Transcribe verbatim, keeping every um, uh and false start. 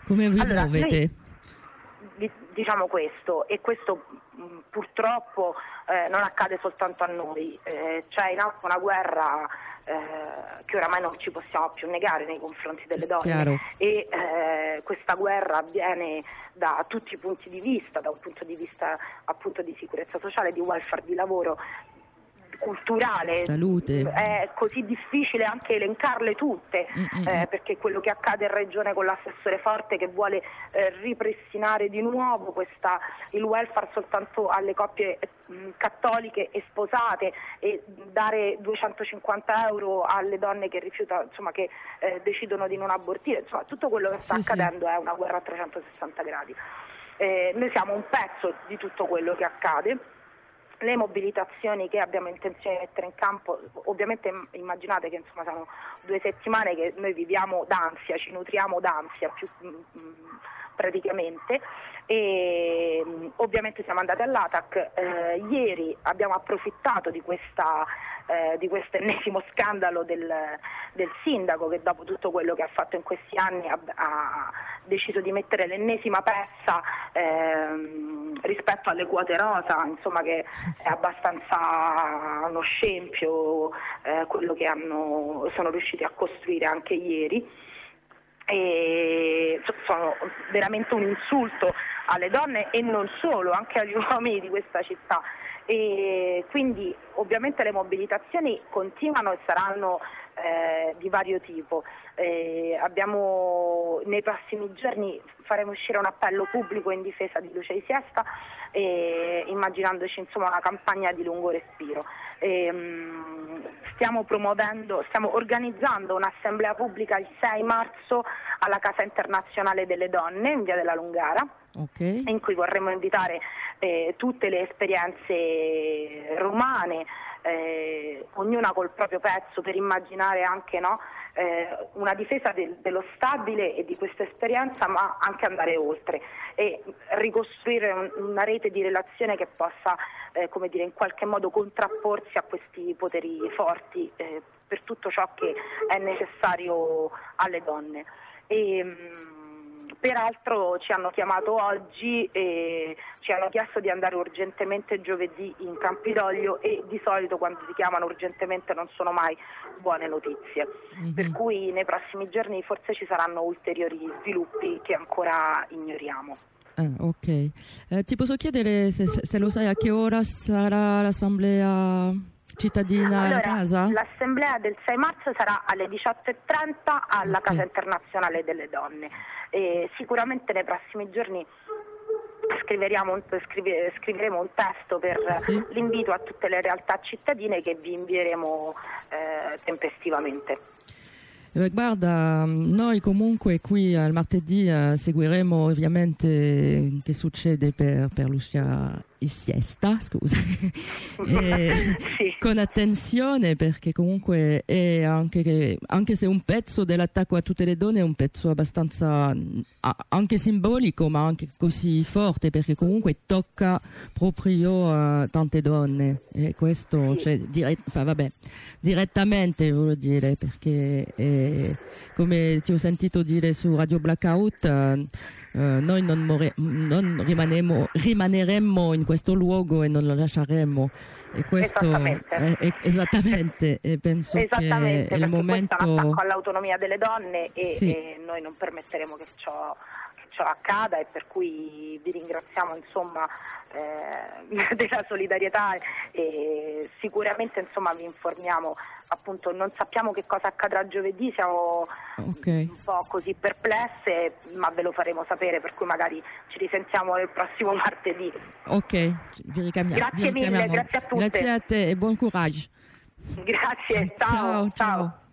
Come vi allora, muovete? Noi, diciamo questo, e questo mh, purtroppo eh, non accade soltanto a noi, eh, c'è in atto una guerra eh, che oramai non ci possiamo più negare nei confronti delle donne. Chiaro. E eh, questa guerra avviene da tutti i punti di vista, da un punto di vista appunto di sicurezza sociale, di welfare, di lavoro, culturale, salute. È così difficile anche elencarle tutte, eh, perché quello che accade in regione con l'assessore Forte che vuole eh, ripristinare di nuovo questa, il welfare soltanto alle coppie mh, cattoliche e sposate, e dare duecentocinquanta euro alle donne che rifiutano, insomma, che eh, decidono di non abortire, insomma tutto quello che sta sì, accadendo sì. È una guerra a trecentosessanta gradi. Eh, noi siamo un pezzo di tutto quello che accade. Le mobilitazioni che abbiamo intenzione di mettere in campo, ovviamente immaginate che insomma sono due settimane che noi viviamo d'ansia, ci nutriamo d'ansia più mh, praticamente, e mh, ovviamente siamo andati all'A T A C, eh, ieri abbiamo approfittato di questa eh, di questo ennesimo scandalo del, del sindaco che dopo tutto quello che ha fatto in questi anni ha, ha deciso di mettere l'ennesima pezza ehm, rispetto alle quote rosa, insomma, che è abbastanza uno scempio eh, quello che hanno, sono riusciti a costruire anche ieri, e sono veramente un insulto alle donne e non solo, anche agli uomini di questa città. E quindi ovviamente le mobilitazioni continuano e saranno eh, di vario tipo. Eh, abbiamo nei prossimi giorni faremo uscire un appello pubblico in difesa di Luce di Siesta, eh, immaginandoci insomma una campagna di lungo respiro. Eh, stiamo promuovendo, stiamo organizzando un'assemblea pubblica il sei marzo alla Casa Internazionale delle Donne in Via della Lungara. Okay. In cui vorremmo invitare eh, tutte le esperienze romane, eh, ognuna col proprio pezzo, per immaginare anche, no, eh, una difesa del, dello stabile e di questa esperienza, ma anche andare oltre e ricostruire un, una rete di relazione che possa eh, come dire, in qualche modo contrapporsi a questi poteri forti eh, per tutto ciò che è necessario alle donne. E, mh, Peraltro ci hanno chiamato oggi e ci hanno chiesto di andare urgentemente giovedì in Campidoglio, e di solito quando ti chiamano urgentemente non sono mai buone notizie, mm-hmm. per cui nei prossimi giorni forse ci saranno ulteriori sviluppi che ancora ignoriamo. Ah, ok. Eh, ti posso chiedere se, se lo sai a che ora sarà l'assemblea cittadina allora, a casa? L'assemblea del sei marzo sarà alle diciotto e trenta alla okay. Casa Internazionale delle Donne. E sicuramente nei prossimi giorni scriveremo, scrive, scriveremo un testo per sì. l'invito a tutte le realtà cittadine che vi invieremo eh, tempestivamente. Eh, guarda, noi comunque qui al martedì eh, seguiremo ovviamente che succede per, per Lucia di Siesta, scusa, e, sì. con attenzione, perché comunque è anche, che, anche se un pezzo dell'attacco a tutte le donne è un pezzo abbastanza anche simbolico, ma anche così forte, perché comunque tocca proprio uh, tante donne, e questo sì. cioè, dire, fa, vabbè, direttamente voglio dire, perché eh, come ti ho sentito dire su Radio Blackout, uh, Uh, noi non, more- non rimaneremo, rimaneremmo in questo luogo e non lo lasceremo, e questo esattamente, è, è, esattamente e penso esattamente, che è il momento questo è un attacco all'autonomia delle donne e, sì. e noi non permetteremo che ciò, che ciò accada, e per cui vi ringraziamo insomma eh, della solidarietà, e sicuramente insomma vi informiamo. Appunto non sappiamo che cosa accadrà giovedì, siamo okay. un po' così perplesse, ma ve lo faremo sapere, per cui magari ci risentiamo il prossimo martedì. Ok, vi ricambiamo. Grazie vi mille, grazie a tutte. Grazie a te e buon coraggio. Grazie, ciao. Ciao. ciao. ciao.